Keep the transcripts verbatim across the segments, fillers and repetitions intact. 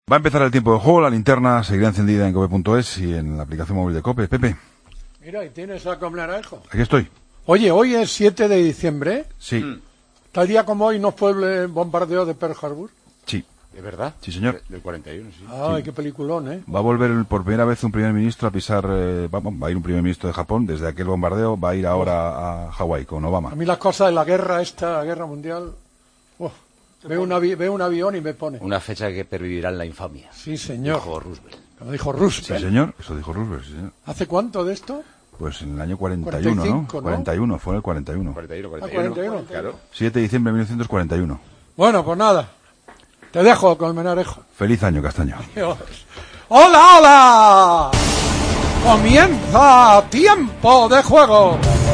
Va a empezar el tiempo de juego, la linterna seguirá encendida en cope punto es y en la aplicación móvil de Cope. Pepe. Mira, y tienes a Comnarejo. Aquí estoy. Oye, hoy es siete de diciembre. Sí. Mm. Tal día como hoy no fue el bombardeo de Pearl Harbor. Sí. ¿Es verdad? Sí, señor. Del cuarenta y uno, sí. Ay, sí. Qué peliculón, ¿eh? Va a volver por primera vez un primer ministro a pisar... Eh, va, va a ir un primer ministro de Japón, desde aquel bombardeo, va a ir ahora a Hawái con Obama. A mí las cosas de la guerra, esta guerra mundial... Oh, veo, un avi- veo un avión y me pone. Una fecha que pervivirá en la infamia. Sí, señor. Dijo Roosevelt. Como dijo Roosevelt. Sí, señor. Eso dijo Roosevelt, sí, señor. ¿Hace cuánto de esto? Pues en el año cuarenta y uno, cuarenta y cinco, ¿no? ¿no? cuarenta y uno, fue en el cuarenta y uno. cuarenta y uno, Ah, cuarenta y uno. Claro. siete de diciembre de mil novecientos cuarenta y uno. Bueno, pues nada. Te dejo, Colmenarejo. Feliz año, Castaño. ¡Hola, hola! Comienza Tiempo de Juego.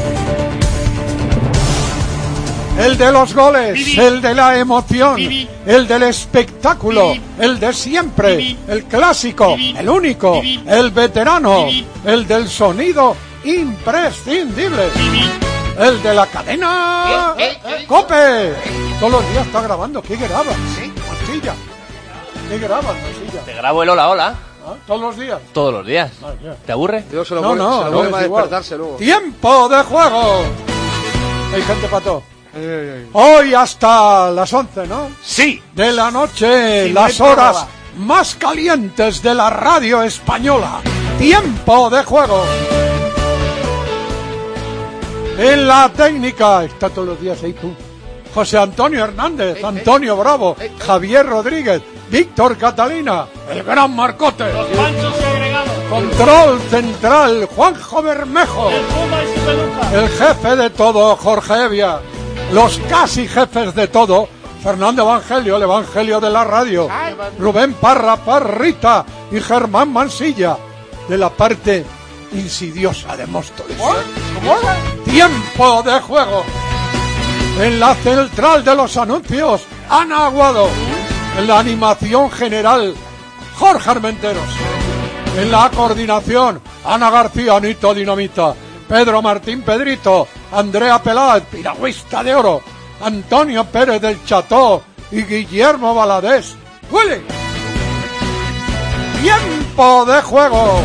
El de los goles, Vivi. El de la emoción, Vivi. El del espectáculo, Vivi. El de siempre, Vivi. El clásico, Vivi. El único, Vivi. El veterano, Vivi. El del sonido imprescindible, Vivi. El de la cadena eh, eh, eh, ¡Cope! Eh. Todos los días está grabando. ¿Qué grabas? ¿Sí? Mansilla. ¿Qué grabas, Mansilla? Te grabo el hola, hola. ¿Ah? ¿Todos los días? Todos los días. Ah, ¿te aburre? Dios se lo no, vuelve, no, se lo no, vuelve a igual. despertarse luego. ¡Tiempo de juego! Hay gente pato. Ay, ay, ay. Hoy hasta las once, ¿no? Sí. De la noche, sí, las horas más calientes de la radio española. Tiempo de juego. En la técnica, está todos los días ahí tú. José Antonio Hernández, hey, Antonio hey, Bravo, hey, hey. Javier Rodríguez, Víctor Catalina, el gran Marcote. Los panchos y agregados. Control central, Juanjo Bermejo. El Puma y su peluca. El jefe de todo, Jorge Evia. Los casi jefes de todo, Fernando Evangelio, el Evangelio de la radio. Ay, Rubén Parra Parrita y Germán Mansilla, de la parte insidiosa de Móstoles. Tiempo de juego. En la central de los anuncios, Ana Aguado. En la animación general, Jorge Armenteros. En la coordinación, Ana García, Anito Dinamita. Pedro Martín Pedrito, Andrea Peláez, piragüista de oro, Antonio Pérez del Cható y Guillermo Valadés. ¡Huele! ¡Tiempo de juego!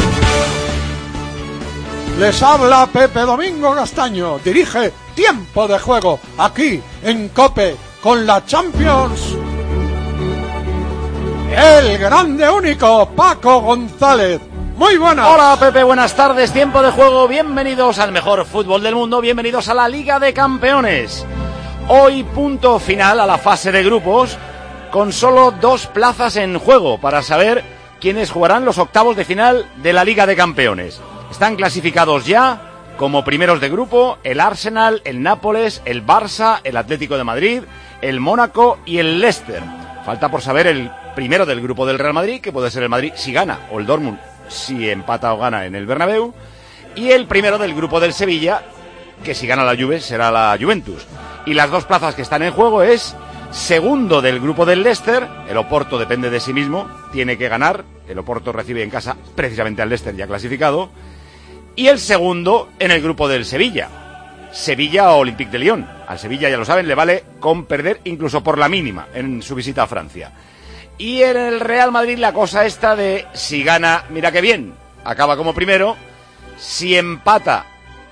Les habla Pepe Domingo Castaño, dirige Tiempo de Juego, aquí en COPE, con la Champions. El grande único, Paco González. Muy buenas. Hola Pepe, buenas tardes, Tiempo de Juego, bienvenidos al mejor fútbol del mundo, bienvenidos a la Liga de Campeones. Hoy punto final a la fase de grupos, con solo dos plazas en juego para saber quiénes jugarán los octavos de final de la Liga de Campeones. Están clasificados ya como primeros de grupo el Arsenal, el Nápoles, el Barça, el Atlético de Madrid, el Mónaco y el Leicester. Falta por saber el primero del grupo del Real Madrid, que puede ser el Madrid si gana, o el Dortmund si empata o gana en el Bernabéu, y el primero del grupo del Sevilla, que si gana la Juve será la Juventus. Y las dos plazas que están en juego es segundo del grupo del Leicester, el Oporto depende de sí mismo, tiene que ganar, el Oporto recibe en casa precisamente al Leicester ya clasificado, y el segundo en el grupo del Sevilla, Sevilla o Olympique de Lyon. Al Sevilla, ya lo saben, le vale con perder incluso por la mínima en su visita a Francia. Y en el Real Madrid la cosa esta de si gana, mira qué bien, acaba como primero, si empata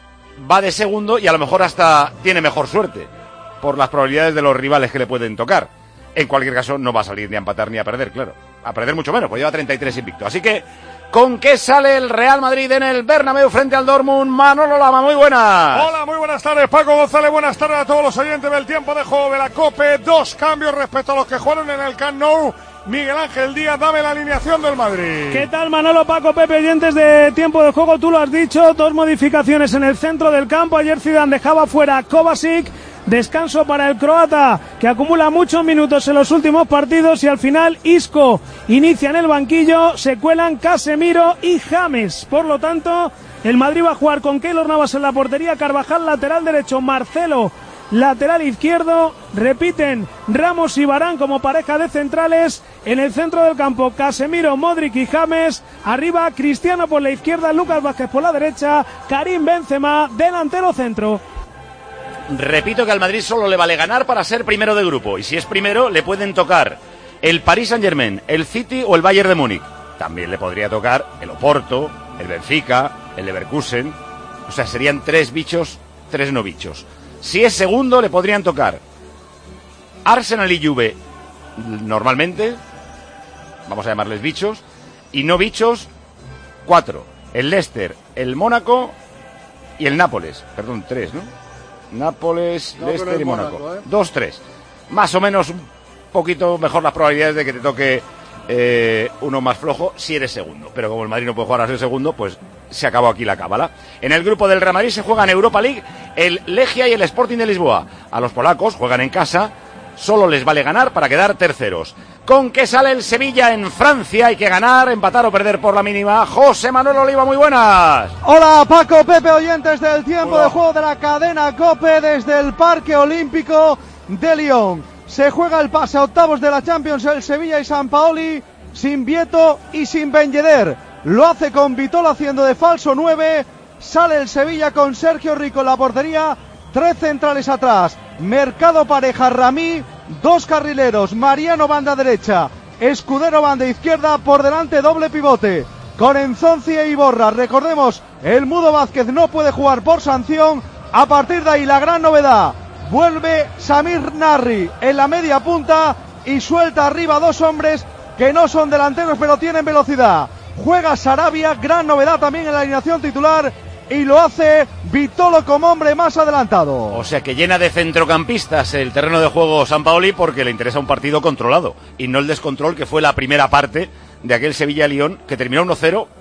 va de segundo y a lo mejor hasta tiene mejor suerte por las probabilidades de los rivales que le pueden tocar. En cualquier caso no va a salir ni a empatar ni a perder, claro. A perder mucho menos, pues lleva treinta y tres invicto. Así que, ¿con qué sale el Real Madrid en el Bernabéu frente al Dortmund? Manolo Lama, muy buenas. Hola, muy buenas tardes, Paco González. Buenas tardes a todos los oyentes del Tiempo de Juego de la COPE. Dos cambios respecto a los que jugaron en el Camp Nou. Miguel Ángel Díaz, dame la alineación del Madrid. ¿Qué tal, Manolo, Paco, Pepe, oyentes de Tiempo de Juego? Tú lo has dicho, dos modificaciones en el centro del campo. Ayer Zidane dejaba fuera a Kovacic. Descanso para el croata, que acumula muchos minutos en los últimos partidos, y al final Isco inicia en el banquillo, se cuelan Casemiro y James. Por lo tanto, el Madrid va a jugar con Keylor Navas en la portería, Carvajal lateral derecho, Marcelo lateral izquierdo, repiten Ramos y Varane como pareja de centrales, en el centro del campo Casemiro, Modric y James, arriba Cristiano por la izquierda, Lucas Vázquez por la derecha, Karim Benzema, delantero centro. Repito que al Madrid solo le vale ganar para ser primero de grupo, y si es primero le pueden tocar el Paris Saint-Germain, el City o el Bayern de Múnich. También le podría tocar el Oporto, el Benfica, el Leverkusen. O sea, serían tres bichos, tres no bichos. Si es segundo, le podrían tocar Arsenal y Juve, normalmente, vamos a llamarles bichos, y no bichos, cuatro. El Leicester, el Mónaco y el Nápoles. Perdón, tres, ¿no? Nápoles, No, Leicester y Mónaco. Mónaco, ¿eh? Dos, tres. Más o menos un poquito mejor las probabilidades de que te toque eh, uno más flojo si eres segundo. Pero como el Madrid no puede jugar a ser segundo, pues se acabó aquí la cábala. En el grupo del Real Madrid se juega en Europa League el Legia y el Sporting de Lisboa. A los polacos juegan en casa, solo les vale ganar para quedar terceros. ¿Con qué sale el Sevilla en Francia? Hay que ganar, empatar o perder por la mínima. José Manuel Oliva, muy buenas. Hola Paco, Pepe, oyentes del tiempo Hola. de juego de la cadena COPE desde el Parque Olímpico de Lyon. Se juega el pase a octavos de la Champions el Sevilla y Sampaoli sin Vieto y sin Ben Yedder. Lo hace con Vitolo haciendo de falso nueve. Sale el Sevilla con Sergio Rico en la portería. Tres centrales atrás. Mercado pareja Ramí. Dos carrileros. Mariano banda derecha. Escudero banda izquierda. Por delante doble pivote. Con Enzonzi e Iborra. Recordemos, el Mudo Vázquez no puede jugar por sanción. A partir de ahí la gran novedad. Vuelve Samir Narri en la media punta. Y suelta arriba dos hombres que no son delanteros pero tienen velocidad. Juega Sarabia, gran novedad también en la alineación titular, y lo hace Vitolo como hombre más adelantado. O sea que llena de centrocampistas el terreno de juego Sampaoli porque le interesa un partido controlado y no el descontrol que fue la primera parte de aquel Sevilla-Lyon que terminó uno cero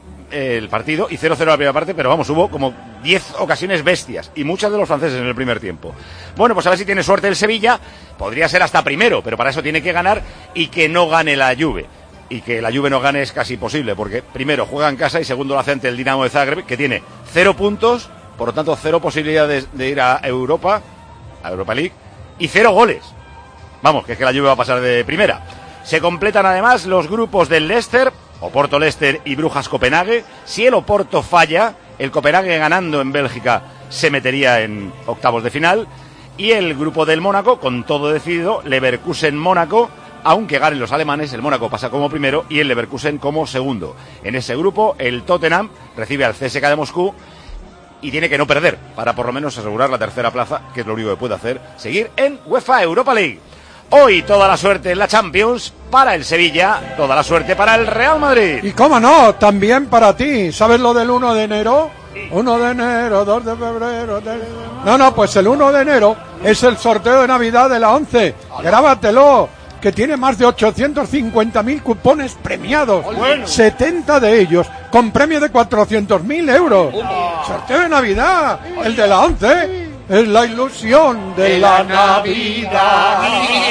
el partido y cero cero la primera parte, pero vamos, hubo como diez ocasiones bestias y muchas de los franceses en el primer tiempo. Bueno, pues a ver si tiene suerte el Sevilla, podría ser hasta primero, pero para eso tiene que ganar y que no gane la Juve. Y que la Juve no gane es casi imposible, porque primero juega en casa y segundo lo hace ante el Dinamo de Zagreb, que tiene cero puntos, por lo tanto cero posibilidades de ir a Europa, a Europa League, y cero goles. Vamos, que es que la Juve va a pasar de primera. Se completan además los grupos del Leicester, Oporto Leicester y Brujas Copenhague. Si el Oporto falla, el Copenhague ganando en Bélgica se metería en octavos de final. Y el grupo del Mónaco, con todo decidido, Leverkusen Mónaco. Aunque ganen los alemanes, el Mónaco pasa como primero y el Leverkusen como segundo. En ese grupo, el Tottenham recibe al C S K de Moscú y tiene que no perder para por lo menos asegurar la tercera plaza, que es lo único que puede hacer, seguir en UEFA Europa League. Hoy toda la suerte en la Champions para el Sevilla, toda la suerte para el Real Madrid. Y cómo no, también para ti. ¿Sabes lo del uno de enero? uno de enero, dos de febrero... De... No, no, pues el uno de enero es el sorteo de Navidad de la once. Grábatelo, que tiene más de ochocientos cincuenta mil cupones premiados, bueno. setenta de ellos con premio de cuatrocientos mil euros. Oh. Sorteo de Navidad, el de la once, es la ilusión de, de la, la Navidad.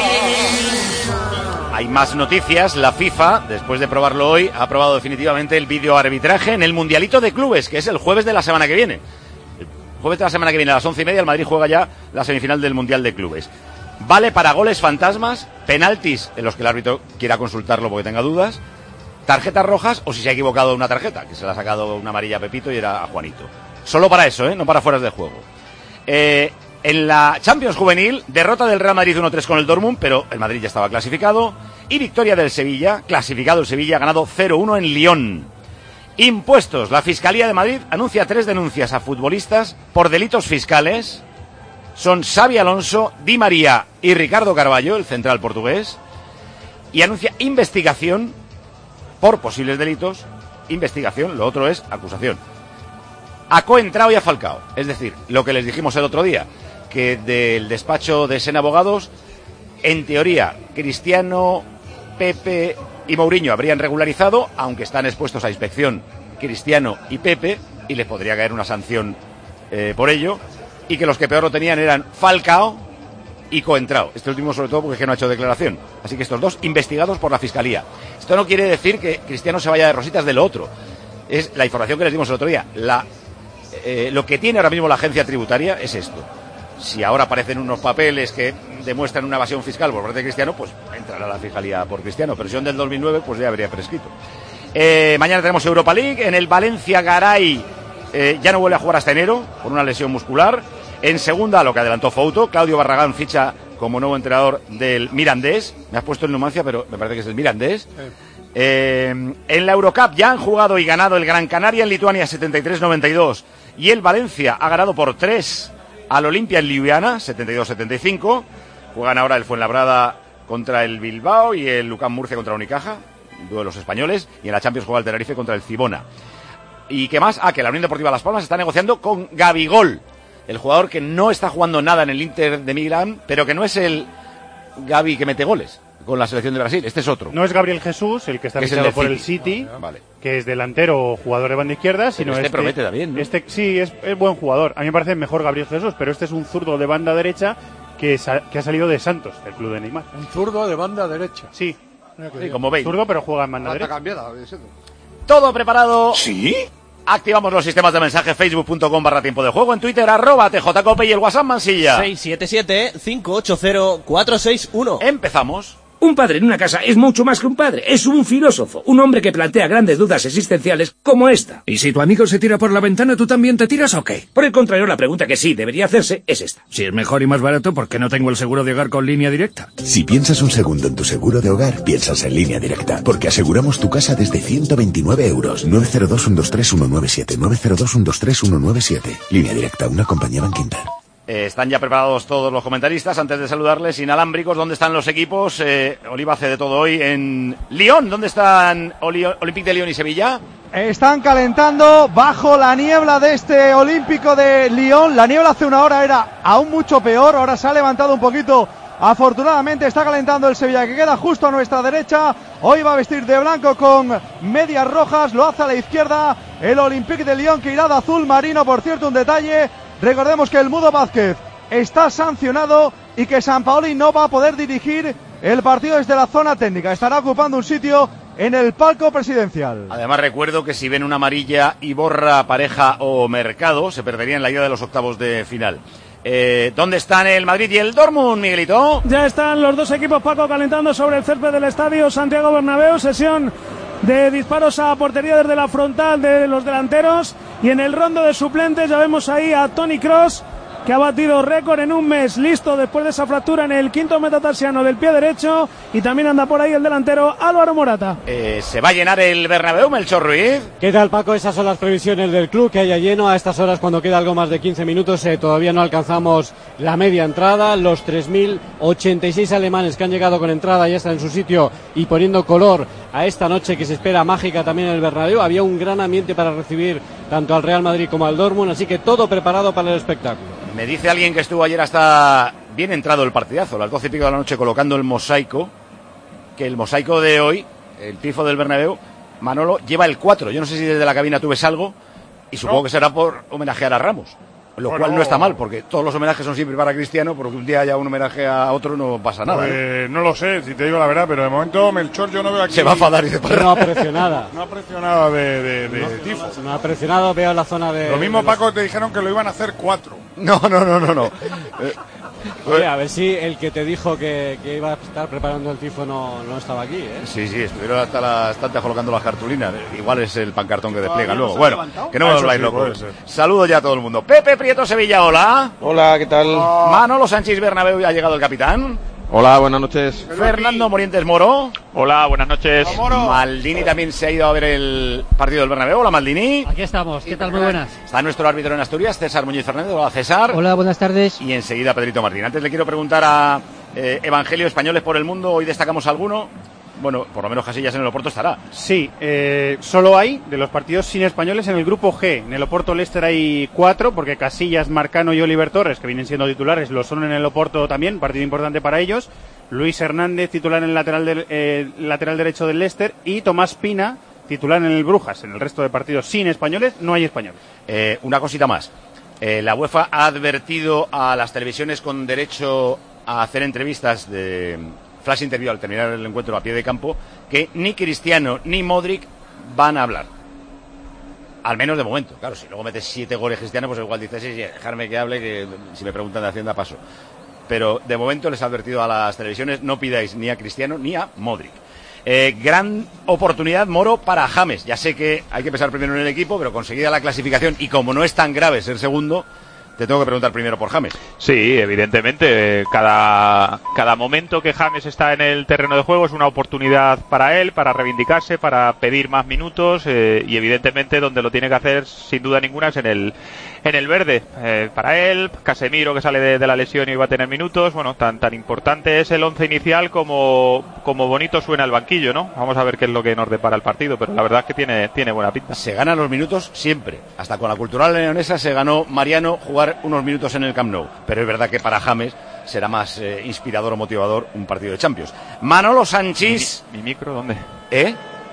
Hay más noticias. La FIFA, después de probarlo hoy, ha aprobado definitivamente el videoarbitraje en el Mundialito de Clubes, que es el jueves de la semana que viene. El jueves de la semana que viene a las once y media el Madrid juega ya la semifinal del Mundial de Clubes. Vale para goles fantasmas, penaltis en los que el árbitro quiera consultarlo porque tenga dudas, tarjetas rojas o si se ha equivocado una tarjeta, que se le ha sacado una amarilla a Pepito y era a Juanito. Solo para eso, ¿eh? No para fueras de juego. Eh, en la Champions Juvenil, derrota del Real Madrid uno tres con el Dortmund, pero el Madrid ya estaba clasificado, y victoria del Sevilla, clasificado el Sevilla, ganado cero uno en Lyon. Impuestos. La Fiscalía de Madrid anuncia tres denuncias a futbolistas por delitos fiscales. Son Xavi Alonso, Di María y Ricardo Carballo, el central portugués, y anuncia investigación por posibles delitos. Investigación, lo otro es acusación. A Coentrao y a Falcao. Es decir, lo que les dijimos el otro día, que del despacho de Sen Abogados, en teoría, Cristiano, Pepe y Mourinho habrían regularizado, aunque están expuestos a inspección Cristiano y Pepe, y les podría caer una sanción eh, por ello. Y que los que peor lo tenían eran Falcao y Coentrao. Este último sobre todo porque es que no ha hecho declaración. Así que estos dos investigados por la Fiscalía. Esto no quiere decir que Cristiano se vaya de rositas de lo otro. Es la información que les dimos el otro día. La, eh, lo que tiene ahora mismo la agencia tributaria es esto. Si ahora aparecen unos papeles que demuestran una evasión fiscal por parte de Cristiano, pues entrará la Fiscalía por Cristiano. Pero si son del dos mil nueve, pues ya habría prescrito. Eh, mañana tenemos Europa League. En el Valencia Garay eh, ya no vuelve a jugar hasta enero por una lesión muscular. En segunda, lo que adelantó Fouto, Claudio Barragán ficha como nuevo entrenador del Mirandés. Me has puesto el Numancia, pero me parece que es el Mirandés. Eh, en la Eurocup ya han jugado y ganado el Gran Canaria en Lituania setenta y tres noventa y dos y el Valencia ha ganado por tres al Olimpia en Ljubljana setenta y dos setenta y cinco. Juegan ahora el Fuenlabrada contra el Bilbao y el Lucán Murcia contra Unicaja, duelos españoles, y en la Champions juega el Tenerife contra el Cibona. ¿Y qué más? Ah, que la Unión Deportiva Las Palmas está negociando con Gabigol, el jugador que no está jugando nada en el Inter de Milán, pero que no es el Gavi que mete goles con la selección de Brasil, este es otro. No es Gabriel Jesús, el que está fichado el por City. el City, ah, vale. que es delantero o jugador de banda izquierda, sino este, este promete también, ¿no? Este sí, es, es buen jugador. A mí me parece mejor Gabriel Jesús, pero este es un zurdo de banda derecha que, sa- que ha salido de Santos, del club de Neymar. Un zurdo de banda derecha. Sí, sí como veis. Zurdo, pero juega en banda derecha. Cambiada, Todo preparado. ¿Sí? Activamos los sistemas de mensaje, facebook.com barra tiempo de juego, en Twitter, arroba tjcope y el WhatsApp Mansilla. seis siete siete, cinco ocho cero, cuatro seis uno. Empezamos. Un padre en una casa es mucho más que un padre, es un filósofo, un hombre que plantea grandes dudas existenciales como esta. ¿Y si tu amigo se tira por la ventana, tú también te tiras o qué? Por el contrario, la pregunta que sí debería hacerse es esta. Si es mejor y más barato, ¿por qué no tengo el seguro de hogar con Línea Directa? Si piensas un segundo en tu seguro de hogar, piensas en Línea Directa, porque aseguramos tu casa desde ciento veintinueve euros. nueve cero dos, uno dos tres, uno nueve siete, nueve cero dos, uno dos tres, uno nueve siete. Línea Directa, una compañía Bankinter. Eh, están ya preparados todos los comentaristas. Antes de saludarles, inalámbricos, ¿dónde están los equipos? Eh, Oliva hace de todo hoy en Lyon. ¿Dónde están Oli- Olympique de Lyon y Sevilla? Están calentando bajo la niebla de este Olímpico de Lyon. La niebla hace una hora era aún mucho peor, ahora se ha levantado un poquito. Afortunadamente está calentando el Sevilla, que queda justo a nuestra derecha. Hoy va a vestir de blanco con medias rojas, lo hace a la izquierda el Olympique de Lyon, que irá de azul marino. Por cierto, un detalle: recordemos que el Mudo Vázquez está sancionado y que Sampaoli no va a poder dirigir el partido desde la zona técnica. Estará ocupando un sitio en el palco presidencial. Además, recuerdo que si ven una amarilla y borra Pareja o Mercado, se perderían la ida de los octavos de final. Eh, ¿Dónde están el Madrid y el Dortmund, Miguelito? Ya están los dos equipos, Paco, calentando sobre el césped del estadio Santiago Bernabéu. Sesión de disparos a portería desde la frontal de los delanteros. Y en el rondo de suplentes ya vemos ahí a Toni Kroos, que ha batido récord en un mes, listo después de esa fractura en el quinto metatarsiano del pie derecho. Y también anda por ahí el delantero Álvaro Morata. Eh, ¿Se va a llenar el Bernabéu, Melchor Ruiz? ¿Qué tal, Paco? Esas son las previsiones del club, que haya lleno a estas horas cuando queda algo más de quince minutos. Eh, todavía no alcanzamos la media entrada. Los tres mil ochenta y seis alemanes que han llegado con entrada ya están en su sitio y poniendo color a esta noche que se espera mágica también en el Bernabéu. Había un gran ambiente para recibir tanto al Real Madrid como al Dortmund, así que todo preparado para el espectáculo. Me dice alguien que estuvo ayer hasta bien entrado el partidazo, a las doce y pico de la noche, colocando el mosaico, que el mosaico de hoy, el tifo del Bernabéu, Manolo, lleva el cuatro. Yo no sé si desde la cabina tú ves algo, y supongo no. que será por homenajear a Ramos, lo bueno, cual no está mal, porque todos los homenajes son siempre para Cristiano, porque un día haya un homenaje a otro no pasa nada. Pues, ¿eh? no lo sé, si te digo la verdad, pero de momento Melchor yo no veo aquí... Se va a enfadar y de Pero no aprecio nada. No aprecio nada de, de, de No, tifo. no, no ha presionado, veo la zona de... Lo mismo, de los- Paco, te dijeron que lo iban a hacer cuatro. No, no, no, no, no. Eh, Oye, a ver si el que te dijo que, que iba a estar preparando el tifo no, no estaba aquí, ¿eh? Sí, sí, estuvieron hasta las tantas colocando las cartulinas. Igual es el pancartón que despliega luego. no se ha Bueno, levantado. que no me Ah, eso habláis sí, locos. puede ser. Saludo ya a todo el mundo. Pepe Prieto Sevilla, hola. Hola, ¿qué tal? Manolo Sánchez Bernabéu, ha llegado el capitán. Hola, buenas noches. Fernando Morientes Moro. Hola, buenas noches. Maldini también se ha ido a ver el partido del Bernabéu. Hola, Maldini. Aquí estamos, ¿qué tal? Muy buenas. Está nuestro árbitro en Asturias, César Muñiz Fernández. Hola, César. Hola, buenas tardes. Y enseguida Pedrito Martín. Antes le quiero preguntar a eh, Evangelio, Españoles por el Mundo. Hoy destacamos alguno. Bueno, por lo menos Casillas en el Oporto estará. Sí, eh, solo hay de los partidos sin españoles en el grupo G. En el Oporto Leicester hay cuatro, porque Casillas, Marcano y Oliver Torres, que vienen siendo titulares, lo son en el Oporto también, partido importante para ellos. Luis Hernández, titular en el lateral, del, eh, lateral derecho del Leicester, y Tomás Pina, titular en el Brujas. En el resto de partidos sin españoles no hay españoles. Eh, una cosita más. Eh, la UEFA ha advertido a las televisiones con derecho a hacer entrevistas de flash interview al terminar el encuentro a pie de campo que ni Cristiano ni Modric van a hablar. Al menos de momento. Claro, si luego metes siete goles Cristiano, pues igual dices, sí, sí, dejarme que hable, que si me preguntan de Hacienda paso. Pero de momento les ha advertido a las televisiones, no pidáis ni a Cristiano ni a Modric. Eh, gran oportunidad, Moro, para James. Ya sé que hay que pensar primero en el equipo, pero conseguida la clasificación y como no es tan grave ser segundo, te tengo que preguntar primero por James. Sí, evidentemente, cada, cada momento que James está en el terreno de juego es una oportunidad para él, para reivindicarse, para pedir más minutos eh, y evidentemente donde lo tiene que hacer sin duda ninguna es en el en el verde. Eh, para él, Casemiro que sale de, de la lesión y va a tener minutos, bueno, tan tan importante es el once inicial como, como bonito suena el banquillo, ¿no? Vamos a ver qué es lo que nos depara el partido, pero la verdad es que tiene, tiene buena pinta. Se ganan los minutos siempre, hasta con la Cultural Leonesa se ganó Mariano jugar unos minutos en el Camp Nou, pero es verdad que para James será más eh, inspirador o motivador un partido de Champions. Manolo Sanchís. ¿Mi, mi micro dónde? ¿Eh?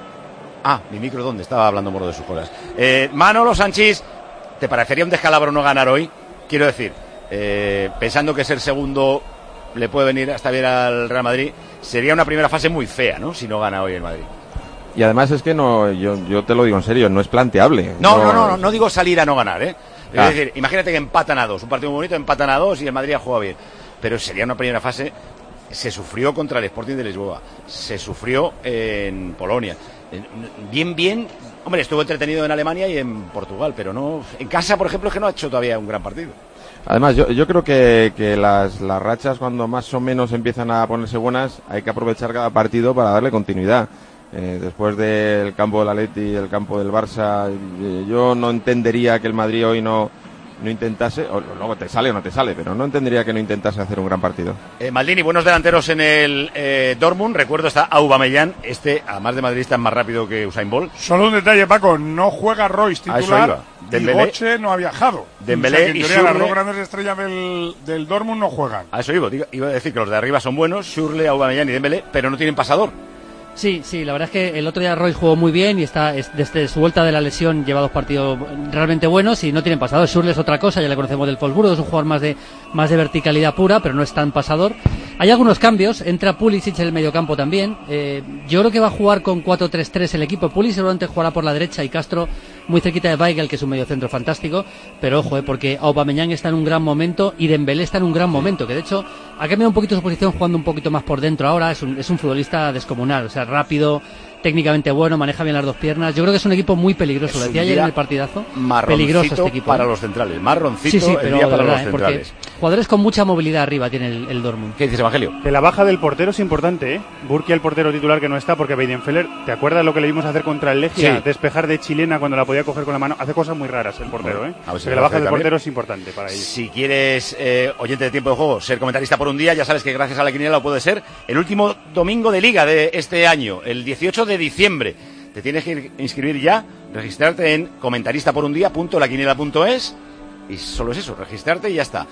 Ah, mi micro dónde, estaba hablando moro de sus cosas. Eh, Manolo Sanchís, ¿te parecería un descalabro no ganar hoy? Quiero decir, eh, pensando que ser segundo le puede venir hasta bien al Real Madrid, sería una primera fase muy fea, ¿no? Si no gana hoy el Madrid. Y además es que no, yo, yo te lo digo en serio, no es planteable. No, no, no, no, no digo salir a no ganar, ¿eh? Es Ah. decir, imagínate que empatan a dos, un partido muy bonito, empatan a dos y el Madrid ha jugado bien. Pero sería una primera fase, se sufrió contra el Sporting de Lisboa, se sufrió en Polonia. Bien, bien, hombre, estuvo entretenido en Alemania y en Portugal, pero no, en casa, por ejemplo, es que no ha hecho todavía un gran partido. Además, yo, yo creo que, que las, las rachas, cuando más o menos empiezan a ponerse buenas, hay que aprovechar cada partido para darle continuidad. Eh, después del campo del Atleti y el campo del Barça, eh, yo no entendería que el Madrid hoy no, no intentase, o luego te sale o no te sale, pero no entendería que no intentase hacer un gran partido. Eh, Maldini, buenos delanteros en el eh, Dortmund, recuerdo está Aubameyang, este, además de madridista, es más rápido que Usain Bolt. Solo un detalle, Paco, no juega Royce A eso titular iba. y Dembélé. Goche no ha viajado. Dembélé O sea, que en y teoría las Schürrle. dos grandes estrellas del, del Dortmund no juegan. A eso iba, digo, iba a decir que los de arriba son buenos, Schürrle, Aubameyang y Dembélé, pero no tienen pasador. Sí, sí, la verdad es que el otro día Royce jugó muy bien y está es- desde su vuelta de la lesión lleva dos partidos realmente buenos y no tienen pasador. Schürrle es otra cosa, ya le conocemos del Wolfsburgo, es un jugador más de más de verticalidad pura, pero no es tan pasador. Hay algunos cambios, entra Pulisic en el mediocampo también. Eh, yo creo que va a jugar con cuatro tres tres el equipo. Pulisic seguramente jugará por la derecha y Castro muy cerquita de Weigl, que es un mediocentro fantástico, pero ojo, eh, porque Aubameyang está en un gran momento y Dembélé está en un gran momento, que de hecho ha cambiado un poquito su posición jugando un poquito más por dentro ahora, es un, es un futbolista descomunal, o sea, rápido, técnicamente bueno, maneja bien las dos piernas. Yo creo que es un equipo muy peligroso, Es lo un decía ayer día en el partidazo. Marroncito Peligroso este equipo. para ¿eh? los centrales, marroncito Sí, sí, el pero día de para verdad, los ¿eh? Porque centrales. jugadores con mucha movilidad arriba tiene el, el Dortmund. ¿Qué dices, Evangelio? Que la baja del portero es importante, ¿eh? Burki, el portero titular que no está, porque Weidenfeller, ¿te acuerdas lo que le vimos hacer contra el Legia? Sí. Despejar de chilena cuando la podía coger con la mano. Hace cosas muy raras el portero, Bueno, ¿eh? a ver si Porque lo la baja hace del también. portero es importante para ellos. Si quieres, eh, oyente de Tiempo de Juego, ser comentarista por un día, ya sabes que gracias a la quiniela lo puede ser el último domingo de Liga de este año, el dieciocho de diciembre. Te tienes que inscribir ya, registrarte en comentarista por un día punto la quiniela punto es y solo es eso, registrarte y ya está.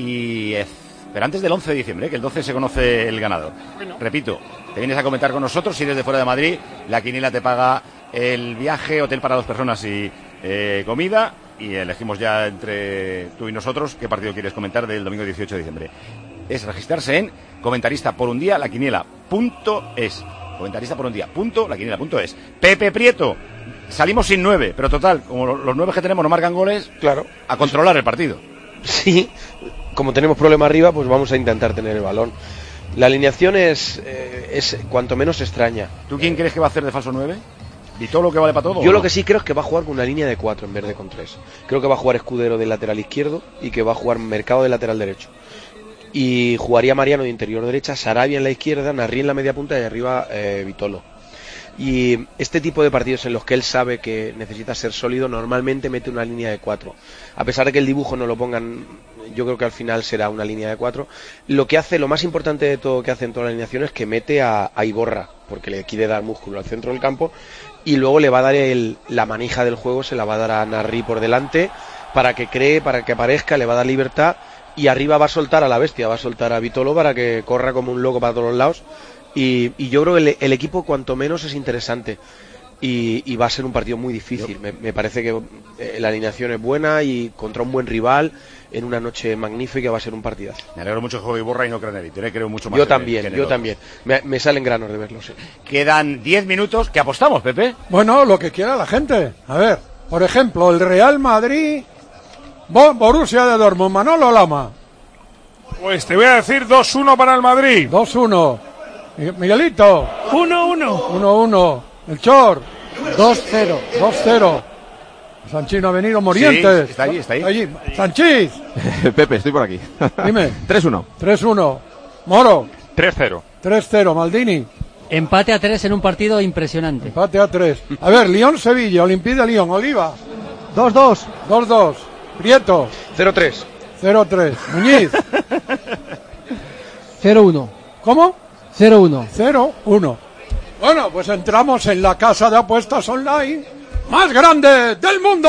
Y eh, pero antes del once de diciembre, ¿eh? Que el doce se conoce el ganador. Repito, te vienes a comentar con nosotros, si eres de fuera de Madrid, la quiniela te paga el viaje, hotel para dos personas y eh, comida, y elegimos ya entre tú y nosotros qué partido quieres comentar del domingo dieciocho de diciembre. Es registrarse en comentarista por un día la quiniela punto es. Comentarista por un día punto la quiniela punto es. Pepe Prieto, salimos sin nueve, pero total, como los nueve que tenemos no marcan goles, claro, a controlar el partido. Sí, como tenemos problema arriba, pues vamos a intentar tener el balón. La alineación es, eh, es cuanto menos extraña. ¿Tú quién crees que va a hacer de falso nueve? ¿Vitolo que vale para todo? Yo o lo no? que sí creo es que va a jugar con una línea de cuatro en vez de con tres. Creo que va a jugar Escudero de lateral izquierdo y que va a jugar Mercado de lateral derecho. Y jugaría Mariano de interior derecha, Sarabia en la izquierda, Narri en la media punta y arriba eh, Vitolo. Y este tipo de partidos en los que él sabe que necesita ser sólido, normalmente mete una línea de cuatro. A pesar de que el dibujo no lo pongan, yo creo que al final será una línea de cuatro. Lo que hace, lo más importante de todo que hace en toda la alineación es que mete a, a Iborra, porque le quiere dar músculo al centro del campo, y luego le va a dar el, la manija del juego, se la va a dar a Narri por delante, para que cree, para que aparezca, le va a dar libertad, y arriba va a soltar a la bestia, va a soltar a Vitolo para que corra como un loco para todos los lados. Y, y yo creo que el, el equipo cuanto menos es interesante y, y va a ser un partido muy difícil. Me, me parece que eh, la alineación es buena y contra un buen rival en una noche magnífica va a ser un partidazo. Me alegro mucho que juegue Iborra y no Craneviter, ¿eh? Creo mucho más. Yo que- también, que en el yo otro. también. Me, me salen granos de verlo, sí. Quedan diez minutos. ¿Qué apostamos, Pepe? Bueno, lo que quiera la gente. A ver, por ejemplo, el Real Madrid, Bo- Borussia de Dortmund, Manolo Lama. Pues te voy a decir dos uno para el Madrid. dos uno. Miguelito. uno uno. uno uno. El Chor. dos cero. dos cero. Sanchís no ha venido, Morientes. Sí, está ahí, está ahí. Sanchís. Pepe, estoy por aquí. Dime. tres uno. tres uno. Moro. tres cero. tres cero. Maldini. Empate a tres en un partido impresionante. Empate a tres. A ver, Lyon-Sevilla, Olympique de Lyon. Oliva. dos dos. dos dos. Prieto. cero tres. cero tres. Muñiz. cero uno. ¿Cómo? cero uno. cero uno. Bueno, pues entramos en la casa de apuestas online más grande del mundo.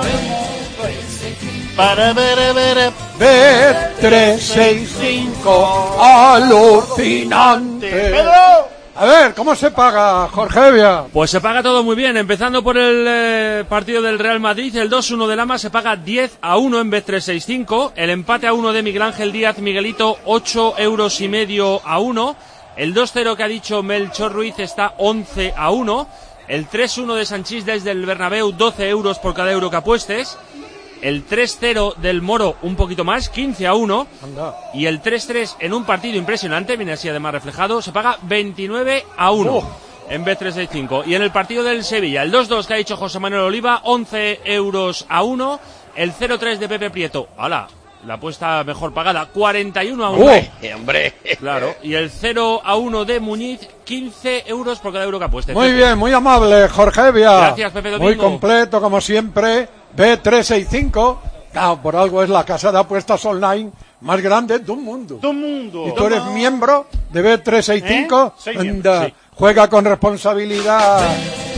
B trescientos sesenta y cinco, alucinante. A ver, ¿cómo se paga, Jorge Evia? Pues se paga todo muy bien, empezando por el eh, partido del Real Madrid, el dos uno de Lama se paga diez a uno en B trescientos sesenta y cinco, el empate a uno de Miguel Ángel Díaz Miguelito, ocho euros y medio a uno, el dos cero que ha dicho Melchor Ruiz está once a uno, el tres uno de Sanchís desde el Bernabéu, doce euros por cada euro que apuestes, el tres cero del Moro un poquito más, quince a uno, Anda. y el tres tres en un partido impresionante, viene así además reflejado, se paga veintinueve a uno Oh. en B trescientos sesenta y cinco. Y en el partido del Sevilla, el dos dos que ha dicho José Manuel Oliva, once euros a uno, el cero tres de Pepe Prieto, ¡hala!, la apuesta mejor pagada, cuarenta y uno a uno. ¡Hombre! ¡Hombre! Claro, y el cero a uno de Muñiz, quince euros por cada euro que apueste. Muy Pepe. bien, muy amable, Jorge Evia. Gracias, Pepe Domingo. Muy completo, como siempre. B trescientos sesenta y cinco. Claro, por algo es la casa de apuestas online más grande del mundo. ¡Todo mundo! Y tú eres miembro de B trescientos sesenta y cinco. ¿Eh? Soy miembro, Anda, sí. juega con responsabilidad.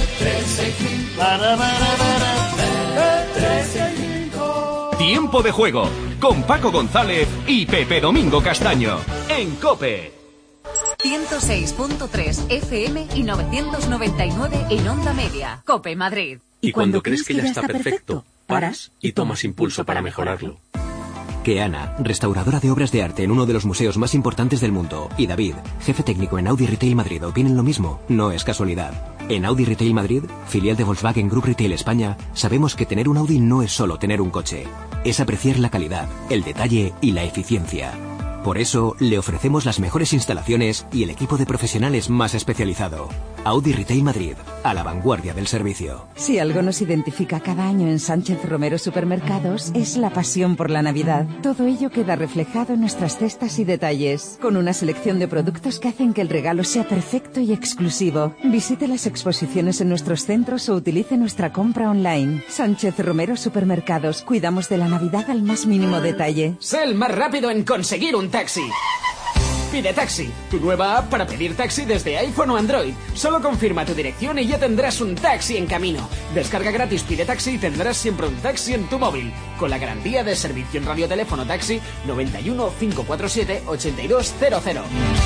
Tiempo de juego con Paco González y Pepe Domingo Castaño en COPE. ciento seis punto tres F M y novecientos noventa y nueve en onda media. COPE Madrid. Y cuando crees que ya está perfecto, paras y tomas impulso para mejorarlo. Keana, restauradora de obras de arte en uno de los museos más importantes del mundo, y David, jefe técnico en Audi Retail Madrid, opinen lo mismo. No es casualidad. En Audi Retail Madrid, filial de Volkswagen Group Retail España, sabemos que tener un Audi no es solo tener un coche, es apreciar la calidad, el detalle y la eficiencia. Por eso, le ofrecemos las mejores instalaciones y el equipo de profesionales más especializado. Audi Retail Madrid, a la vanguardia del servicio. Si algo nos identifica cada año en Sánchez Romero Supermercados, es la pasión por la Navidad. Todo ello queda reflejado en nuestras cestas y detalles, con una selección de productos que hacen que el regalo sea perfecto y exclusivo. Visite las exposiciones en nuestros centros o utilice nuestra compra online. Sánchez Romero Supermercados, cuidamos de la Navidad al más mínimo detalle. Sé el más rápido en conseguir un taxi. Pide Taxi, tu nueva app para pedir taxi desde iPhone o Android. Solo confirma tu dirección y ya tendrás un taxi en camino. Descarga gratis Pide Taxi y tendrás siempre un taxi en tu móvil, con la garantía de servicio en radioteléfono taxi noventa y uno, cinco cuatro siete, ochenta y dos cero cero.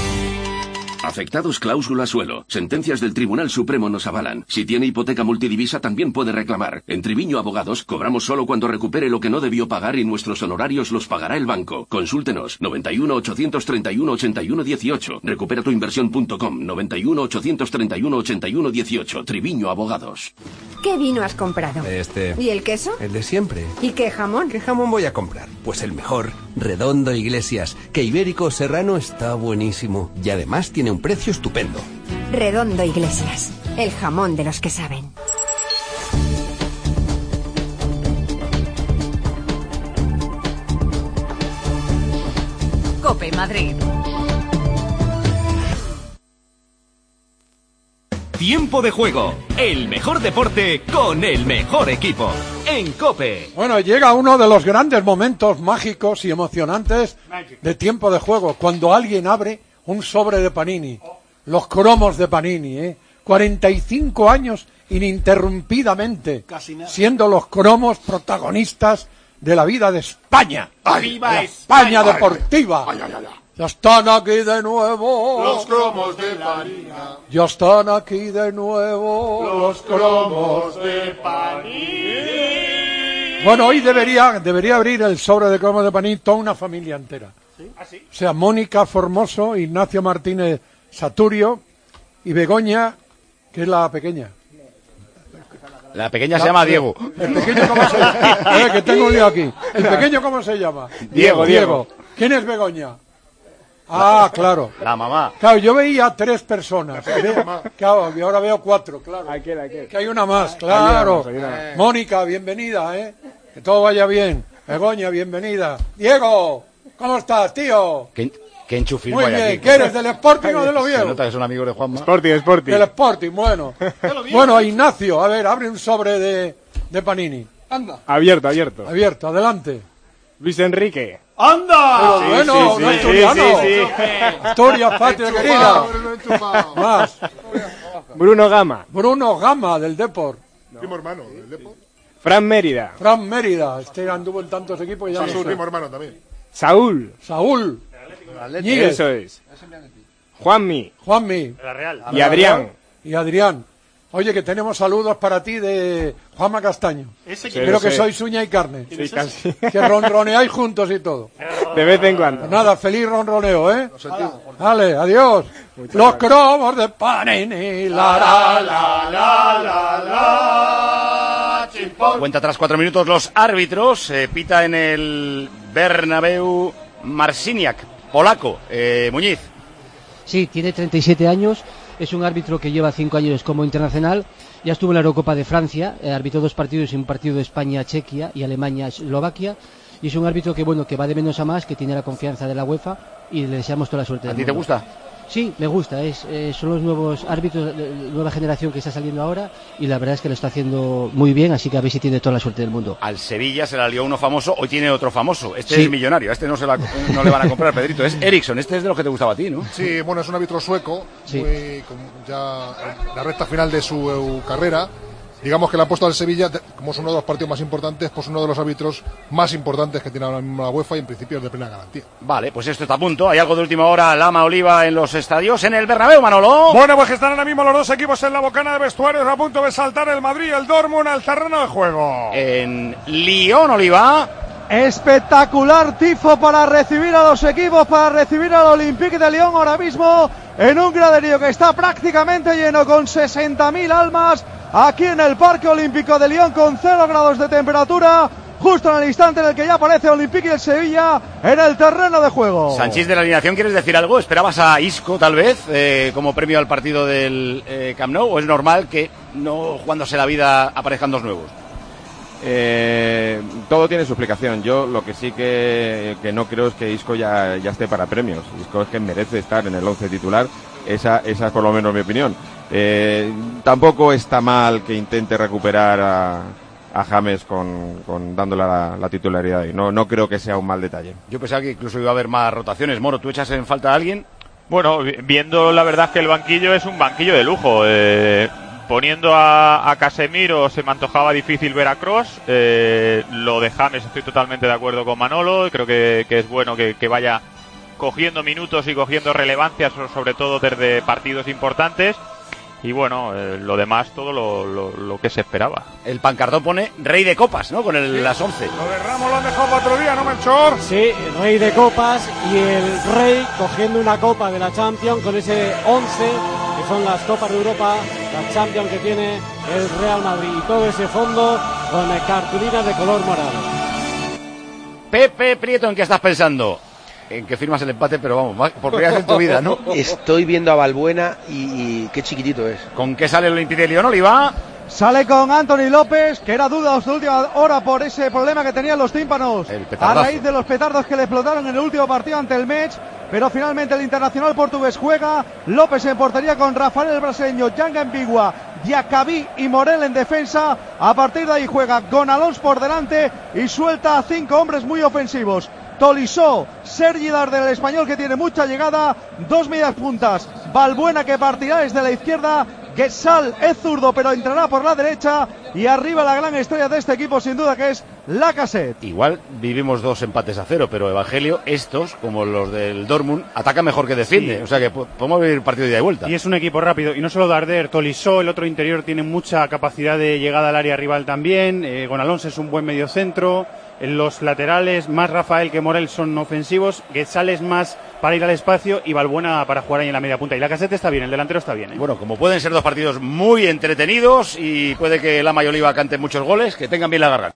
Afectados cláusula suelo. Sentencias del Tribunal Supremo nos avalan. Si tiene hipoteca multidivisa también puede reclamar. En Triviño Abogados cobramos solo cuando recupere lo que no debió pagar y nuestros honorarios los pagará el banco. Consúltenos. noventa y uno, ochocientos treinta y uno, ochenta y uno dieciocho. Recupera tu inversión punto com. noventa y uno, ochocientos treinta y uno, ochenta y uno dieciocho. Triviño Abogados. ¿Qué vino has comprado? Este. ¿Y el queso? El de siempre. ¿Y qué jamón? ¿Qué jamón voy a comprar? Pues el mejor. Redondo Iglesias. Que Ibérico Serrano está buenísimo. Y además tiene un precio estupendo. Redondo Iglesias. El jamón de los que saben. COPE Madrid. Tiempo de juego, el mejor deporte con el mejor equipo en COPE. Bueno, llega uno de los grandes momentos mágicos y emocionantes de Tiempo de Juego, cuando alguien abre un sobre de Panini, los cromos de Panini, ¿eh? cuarenta y cinco años ininterrumpidamente, siendo los cromos protagonistas de la vida de España. ¡Ay, ¡Viva la España! España deportiva! Ay, ay, ay, ay. Ya están aquí de nuevo Los cromos de Panini. Ya están aquí de nuevo Los cromos de Panini. Bueno, hoy debería debería abrir el sobre de cromos de Panini toda una familia entera. ¿Sí? ¿Ah, sí? O sea, Mónica Formoso, Ignacio Martínez Saturio y Begoña, que es la pequeña. La pequeña se llama Diego. ¿El pequeño cómo se llama? Eh, que tengo un lío aquí. ¿El pequeño cómo se llama? Diego, Diego. ¿Quién es Begoña? Ah, claro. La mamá. Claro, yo veía tres personas. Claro, y ahora veo cuatro, claro. Que hay una más, claro. Mónica, bienvenida, ¿eh? Que todo vaya bien. Begoña, bienvenida. Diego, ¿cómo estás, tío? ¿Qué, qué enchufismo Muy hay bien, aquí? ¿qué eres, del Sporting o del Oviedo? Se nota que son amigos de Juanma. Sporting, Sporting. Del Sporting, bueno. Bueno, Ignacio, a ver, abre un sobre de, de Panini. Anda. Abierto, abierto. Abierto, adelante. Luis Enrique. ¡Anda! Pero Sí, bueno, sí, sí, no sí, asturiano. sí, sí. Asturias, patria querida. Más. Bruno Gama. Bruno Gama, del Depor. Primo hermano del Depor. Fran Mérida. Fran Mérida. Este anduvo en tantos equipos y ya Sí, no su sé. primo hermano también. Saúl. Saúl. Ñíguez. Eso es. Juanmi. Juanmi. Y Adrián. Y Adrián. Oye, que tenemos saludos para ti de Juanma Castaño. Ese que- Creo que Sí. sois uña y carne. Sí, casi. Que ronroneáis juntos y todo. De vez en cuando. Pues nada, feliz ronroneo, ¿eh? Vale, adiós. Los cromos de Panini. La, la, la, la, la, la, chimpón. Cuenta tras cuatro minutos los árbitros. Eh, pita en el Bernabéu Marciniak, polaco. Eh, Muñiz. Sí, tiene treinta y siete años, es un árbitro que lleva cinco años como internacional, ya estuvo en la Eurocopa de Francia, eh, arbitró dos partidos y un partido de España-Chequia y Alemania-Eslovaquia, y es un árbitro que bueno que va de menos a más, que tiene la confianza de la UEFA y le deseamos toda la suerte. ¿A del ti te mundo. gusta? Sí, me gusta, es, eh, son los nuevos árbitros, eh, nueva generación que está saliendo ahora y la verdad es que lo está haciendo muy bien, así que a ver si tiene toda la suerte del mundo. Al Sevilla se la lió uno famoso, hoy tiene otro famoso. Este Sí. es millonario, a este no, se la, no le van a comprar, Pedrito. Es Eriksson, este es de los que te gustaba a ti, ¿no? Sí, bueno, es un árbitro sueco, Sí. muy, con ya en la recta final de su eh, carrera. Digamos que le han puesto al Sevilla, de- como es uno de los partidos más importantes, pues uno de los árbitros más importantes que tiene ahora mismo la UEFA y en principio es de plena garantía. Vale, pues esto está a punto. Hay algo de última hora, Lama Oliva en los estadios, en el Bernabéu, Manolo. Bueno, pues que están ahora mismo los dos equipos en la bocana de vestuarios a punto de saltar el Madrid y el Dortmund al terreno de juego. En Lyon, Oliva. Espectacular tifo para recibir a los equipos, para recibir al Olympique de Lyon ahora mismo en un graderío que está prácticamente lleno con sesenta mil almas aquí en el Parque Olímpico de Lyon con cero grados de temperatura, justo en el instante en el que ya aparece Olympique y el Sevilla en el terreno de juego. Sanchís, de la alineación, ¿quieres decir algo? ¿Esperabas a Isco, tal vez, eh, como premio al partido del eh, Camp Nou? ¿O es normal que, no jugándose la vida, aparezcan dos nuevos? Eh, todo tiene su explicación. Yo lo que sí que, que no creo es que Isco ya, ya esté para premios. Isco es que merece estar en el once titular. Esa, esa es por lo menos mi opinión. Eh, tampoco está mal que intente recuperar a, a James con, con dándole la, la titularidad. Y no, no creo que sea un mal detalle. Yo pensaba que incluso iba a haber más rotaciones. Moro, ¿tú echas en falta a alguien? Bueno, vi- viendo la verdad que el banquillo es un banquillo de lujo. Eh, poniendo a, a Casemiro se me antojaba difícil ver a Kroos. Eh, lo de James estoy totalmente de acuerdo con Manolo. Creo que, que es bueno que, que vaya cogiendo minutos y cogiendo relevancia, so- sobre todo desde partidos importantes. Y bueno, eh, lo demás, todo lo, lo, lo que se esperaba. El pancartón pone rey de copas, ¿no? Con el, las once. Lo de Ramos lo han dejado para otro día, ¿no, Melchor? Sí, rey de copas y el rey cogiendo una copa de la Champions con ese once que son las copas de Europa, la Champions que tiene el Real Madrid y todo ese fondo con cartulinas de color morado. Pepe Prieto, ¿en qué estás pensando? En que firmas el empate, pero vamos, más- por primera vez en tu vida, ¿no? Estoy viendo a Balbuena y, y qué chiquitito es. ¿Con qué sale el Olympique de Lyon, Oliva? Sale con Anthony López, que era duda hasta última hora por ese problema que tenían los tímpanos a petardazo. raíz de los petardos que le explotaron en el último partido ante el Metz, pero finalmente el internacional portugués juega. López en portería con Rafael el brasileño, Yanga Ambigua, Diacabí y Morel en defensa. A partir de ahí juega Gonalons por delante y suelta a cinco hombres muy ofensivos. Tolisso, Sergi Darder, el español que tiene mucha llegada, dos medias puntas, Balbuena que partirá desde la izquierda, Guessal es zurdo pero entrará por la derecha y arriba la gran estrella de este equipo sin duda que es Lacazette. Igual vivimos dos empates a cero, pero Evangelio, estos, como los del Dortmund, atacan mejor que defiende. Sí. O sea que po- podemos vivir partido de ida y vuelta. Y es un equipo rápido. Y no solo Darder, Tolisso, el otro interior, tiene mucha capacidad de llegada al área rival también. Eh, Gonalons es un buen mediocentro. En los laterales, más Rafael que Morel son ofensivos. Guetzal es más para ir al espacio y Balbuena para jugar ahí en la media punta. Y Lacazette está bien, el delantero está bien, ¿eh? Bueno, como pueden ser dos partidos muy entretenidos y puede que Lama y Oliva canten muchos goles, que tengan bien la garganta.